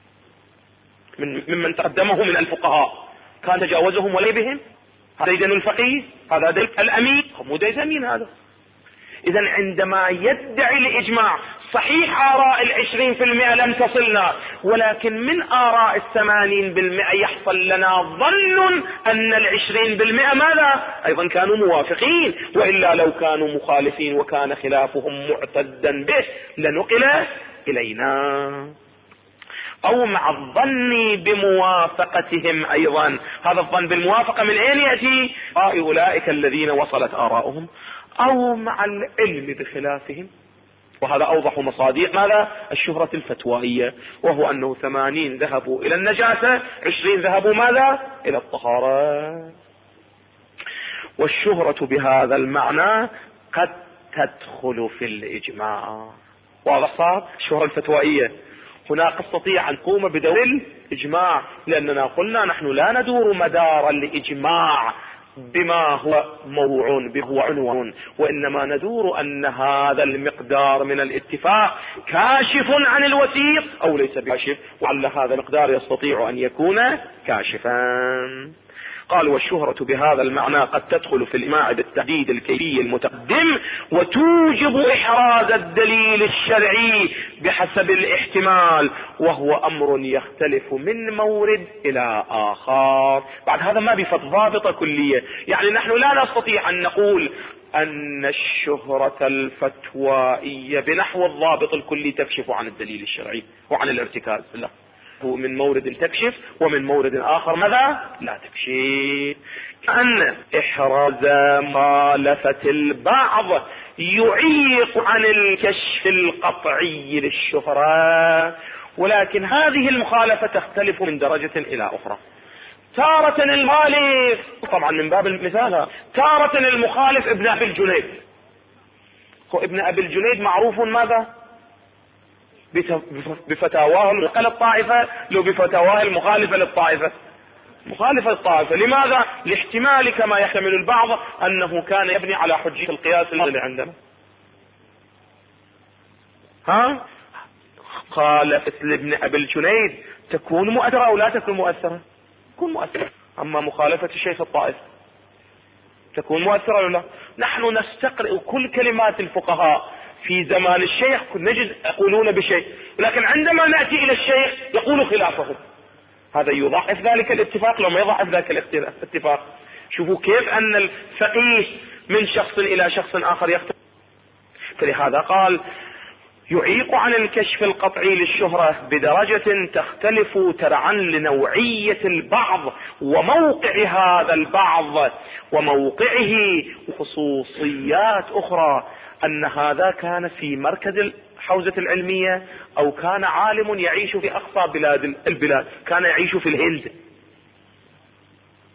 ممن تقدمه من الفقهاء كان تجاوزهم ولا بهم؟ هذا دين الفقيه، هذا دين الأمين، مو دين هذا. إذا عندما يدعي الإجماع، صحيح آراء 20% لم تصلنا، ولكن من آراء 80% يحصل لنا ظن أن 20% ماذا؟ أيضا كانوا موافقين، وإلا لو كانوا مخالفين وكان خلافهم معتدا به لنقل إلينا. أو مع الظن بموافقتهم أيضا. هذا الظن بالموافقة من أين يأتي؟ أولئك الذين وصلت آراؤهم. أو مع العلم بخلافهم، وهذا أوضح مصادق ماذا؟ الشهرة الفتوائية، وهو أنه 80 ذهبوا إلى النجاسة، 20 ذهبوا ماذا؟ إلى الطهارة. والشهرة بهذا المعنى قد تدخل في الإجماع. واضح صار؟ الشهرة الفتوائية هنا تستطيع أن تقوم بدور الإجماع، لأننا قلنا نحن لا ندور مدار الإجماع بما هو موضوع به هو عنوان، وإنما ندور أن هذا المقدار من الاتفاق كاشف عن الوثيق أو ليس بكاشف، وعلى هذا المقدار يستطيع أن يكون كاشفا. قال: والشهرة بهذا المعنى قد تدخل في الإجماع بالتحديد الكيفي المتقدم، وتوجب إحراز الدليل الشرعي بحسب الاحتمال، وهو أمر يختلف من مورد إلى آخر. بعد هذا ما بفت ضابطة كلية، يعني نحن لا نستطيع أن نقول أن الشهرة الفتوائية بنحو الضابط الكلي تكشف عن الدليل الشرعي وعن الارتكاز، لا، من مورد تكشف ومن مورد آخر ماذا؟ لا تكشف. أن إحراز مخالفة البعض يعيق عن الكشف القطعي للشهرة، ولكن هذه المخالفة تختلف من درجة إلى أخرى. تارة المخالف، طبعا من باب المثال، تارة المخالف ابن أبي الجنيد. هو ابن أبي الجنيد معروف ماذا؟ بفتاواه المخالفة للطائفة، لو بفتاواه المخالفة للطائفة، مخالفة للطائفة. لماذا؟ لاحتمال كما يحتمل البعض أنه كان يبني على حجية القياس اللي عندنا. قال مثل ابن أبي الجنيد تكون مؤثرة أو لا تكون مؤثرة؟ تكون مؤثرة. أما مخالفة الشيخ الطائفة تكون مؤثرة ولا لا؟ نحن نستقرئ كل كلمات الفقهاء في زمان الشيخ نجد يقولون بشيء، لكن عندما نأتي إلى الشيخ يقول خلافه. هذا يضعف ذلك الاتفاق لو ما يضعف ذلك الاتفاق. شوفوا كيف أن الفقيه من شخص إلى شخص آخر يختلف. فلهذا قال: يعيق عن الكشف القطعي للشهرة بدرجة تختلف تبعا لنوعية البعض وموقع هذا البعض وموقعه وخصوصيات أخرى، أن هذا كان في مركز الحوزة العلمية أو كان عالم يعيش في أقصى بلاد البلاد، كان يعيش في الهند،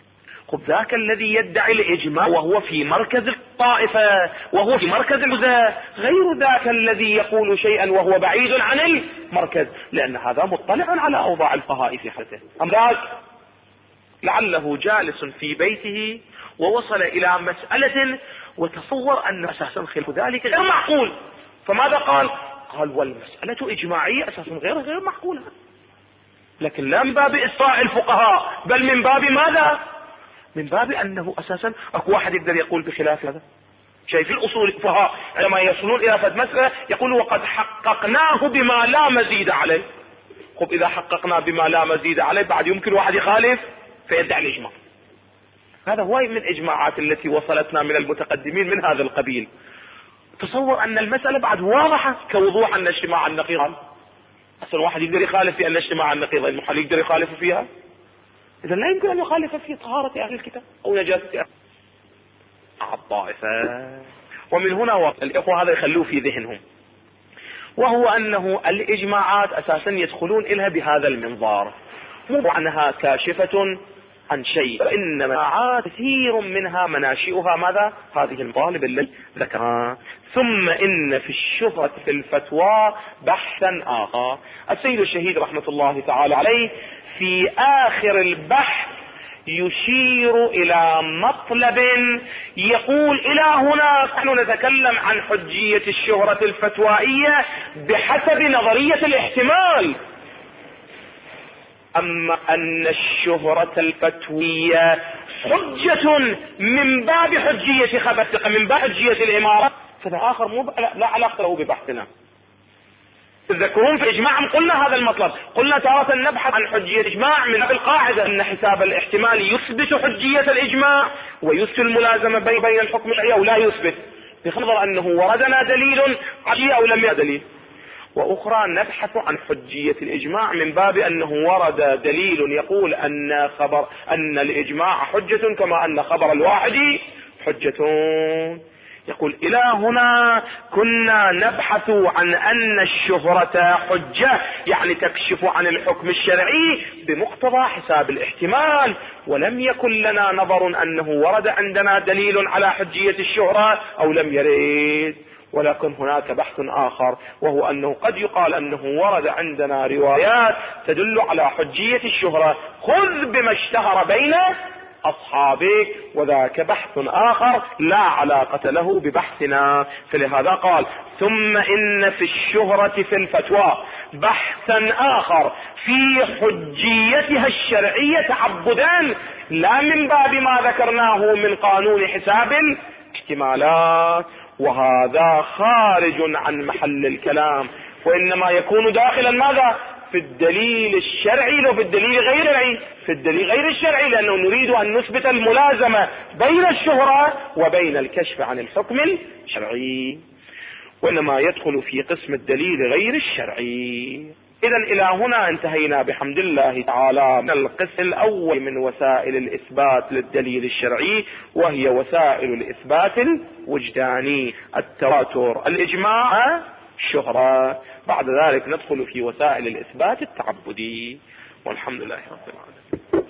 خب ذاك الذي يدعي الإجماع وهو في مركز الطائفة وهو في مركز الجزء غير ذاك الذي يقول شيئا وهو بعيد عن المركز، لأن هذا مطلع على أوضاع الفقهاء في حياته. أم ذاك لعله جالس في بيته ووصل إلى مسألة وتصور أن أساسا خلاف ذلك غير معقول، فماذا قال؟ قال والمسألة إجماعية أساسا غير معقولة، لكن لا من باب إسراء الفقهاء بل من باب ماذا؟ من باب أنه أساسا أكو واحد يقدر يقول بخلاف هذا. شايف الأصول الفقهاء عندما يصلون إلى فد مسألة يقولوا وقد حققناه بما لا مزيد عليه. خب إذا حققنا بما لا مزيد عليه بعد يمكن واحد يخالف فيدعي الإجماع. هذا هو من الإجماعات التي وصلتنا من المتقدمين من هذا القبيل. تصور أن المسألة بعد واضحة كوضوح أن اجتماع النقيض، أصلا واحد يقدر يخالف في أن اجتماع النقيض المحل يقدر يخالف فيها، إذا لا يمكن أن يخالف في طهارة أهل الكتاب أو نجاسة الطائفة. ومن هنا الإخوة هذا يخلوه في ذهنهم، وهو أنه الإجماعات أساسا يدخلون إلها بهذا المنظار، مو أنها كاشفة عن شيء، وإنما كثير منها مناشئها ماذا؟ هذه المطالب التي ذكرها. ثم إن في الشهرة في الفتوى بحثا آخر. السيد الشهيد رحمة الله تعالى عليه في آخر البحث يشير إلى مطلب يقول إلى هنا نحن نتكلم عن حجية الشهرة الفتوائية بحسب نظرية الاحتمال، أما أن الشهرة الفتوية حجة من باب حجية خبرتك من باب حجية الإمارة فهذا آخر لا علاقة له ببحثنا. تذكرون في إجماع قلنا هذا المطلب، قلنا تارة نبحث عن حجية الإجماع من باب القاعدة أن حساب الاحتمال يثبت حجية الإجماع ويثبت الملازمة بين الحكم الشرعي أو لا يثبت، بخبر أنه وردنا دليل عشي أو لم يدليل. وأخرى نبحث عن حجية الإجماع من باب أنه ورد دليل يقول أن الإجماع حجة كما أن خبر الواحد حجة. يقول إلى هنا كنا نبحث عن أن الشهرة حجة يعني تكشف عن الحكم الشرعي بمقتضى حساب الاحتمال، ولم يكن لنا نظر أنه ورد عندنا دليل على حجية الشهرة أو لم يرد. ولكن هناك بحث آخر وهو أنه قد يقال أنه ورد عندنا روايات تدل على حجية الشهرة، خذ بما اشتهر بين أصحابك، وذاك بحث آخر لا علاقة له ببحثنا. فلهذا قال ثم إن في الشهرة في الفتوى بحثا آخر في حجيتها الشرعية تعبدا لا من باب ما ذكرناه من قانون حساب الاحتمالات، وهذا خارج عن محل الكلام، وإنما يكون داخلا ماذا؟ في الدليل الشرعي وفي الدليل غير العين، في الدليل غير الشرعي، لأنه نريد أن نثبت الملازمة بين الشهرة وبين الكشف عن الحكم الشرعي، وإنما يدخل في قسم الدليل غير الشرعي. إذا إلى هنا انتهينا بحمد الله تعالى من القسم الأول من وسائل الإثبات للدليل الشرعي، وهي وسائل الإثبات الوجداني، التواتر، الإجماع، الشهرة. بعد ذلك ندخل في وسائل الإثبات التعبدي، والحمد لله رب العالمين.